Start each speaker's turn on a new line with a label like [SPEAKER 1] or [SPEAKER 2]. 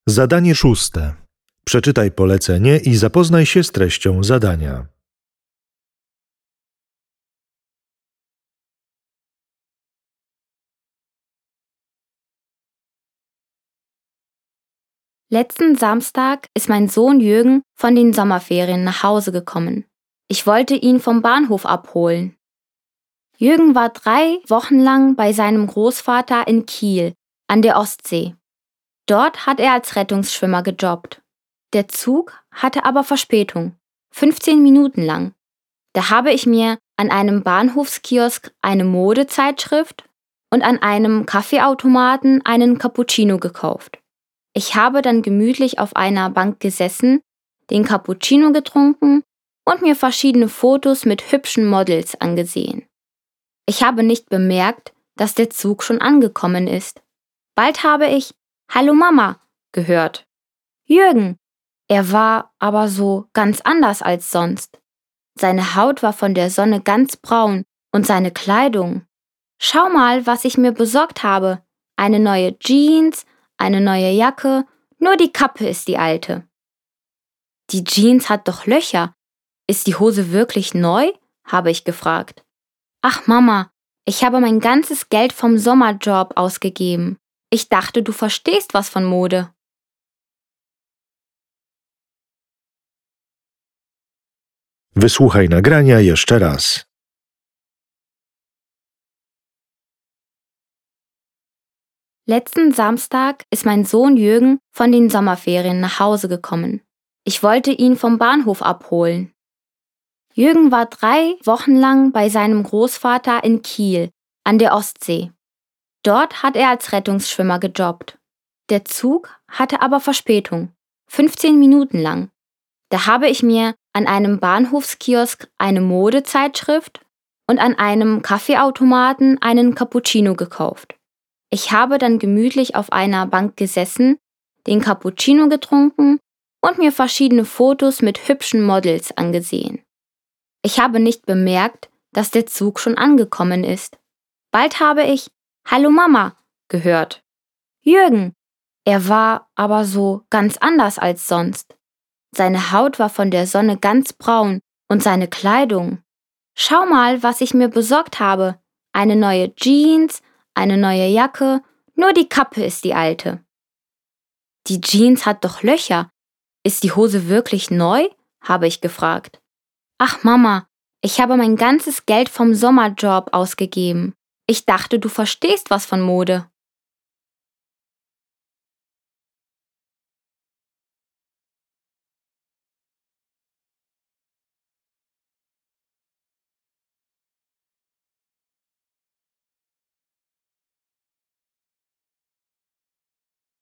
[SPEAKER 1] Zadanie 6. Przeczytaj polecenie i zapoznaj się z treścią zadania.
[SPEAKER 2] Letzten Samstag ist mein Sohn Jürgen von den Sommerferien nach Hause gekommen. Ich wollte ihn vom Bahnhof abholen. Jürgen war 3 Wochen lang bei seinem Großvater in Kiel an der Ostsee. Dort hat er als Rettungsschwimmer gejobbt. Der Zug hatte aber Verspätung, 15 Minuten lang. Da habe ich mir an einem Bahnhofskiosk eine Modezeitschrift und an einem Kaffeeautomaten einen Cappuccino gekauft. Ich habe dann gemütlich auf einer Bank gesessen, den Cappuccino getrunken und mir verschiedene Fotos mit hübschen Models angesehen. Ich habe nicht bemerkt, dass der Zug schon angekommen ist. Bald habe ich »Hallo Mama« gehört. Jürgen, er war aber so ganz anders als sonst. Seine Haut war von der Sonne ganz braun und seine Kleidung. Schau mal, was ich mir besorgt habe. Eine neue Jeans, eine neue Jacke, nur die Kappe ist die alte. Die Jeans hat doch Löcher. Ist die Hose wirklich neu? Habe ich gefragt. Ach Mama, ich habe mein ganzes Geld vom Sommerjob ausgegeben. Ich dachte, du verstehst was von Mode.
[SPEAKER 1] Wysłuchaj nagrania jeszcze raz.
[SPEAKER 2] Letzten Samstag ist mein Sohn Jürgen von den Sommerferien nach Hause gekommen. Ich wollte ihn vom Bahnhof abholen. Jürgen war 3 Wochen lang bei seinem Großvater in Kiel an der Ostsee. Dort hat er als Rettungsschwimmer gejobbt. Der Zug hatte aber Verspätung, 15 Minuten lang. Da habe ich mir an einem Bahnhofskiosk eine Modezeitschrift und an einem Kaffeeautomaten einen Cappuccino gekauft. Ich habe dann gemütlich auf einer Bank gesessen, den Cappuccino getrunken und mir verschiedene Fotos mit hübschen Models angesehen. Ich habe nicht bemerkt, dass der Zug schon angekommen ist. Bald habe ich »Hallo Mama« gehört. Jürgen, er war aber so ganz anders als sonst. Seine Haut war von der Sonne ganz braun und seine Kleidung. Schau mal, was ich mir besorgt habe. Eine neue Jeans, eine neue Jacke, nur die Kappe ist die alte. Die Jeans hat doch Löcher. Ist die Hose wirklich neu? Habe ich gefragt. Ach Mama, ich habe mein ganzes Geld vom Sommerjob ausgegeben. Ich dachte, du verstehst was von Mode.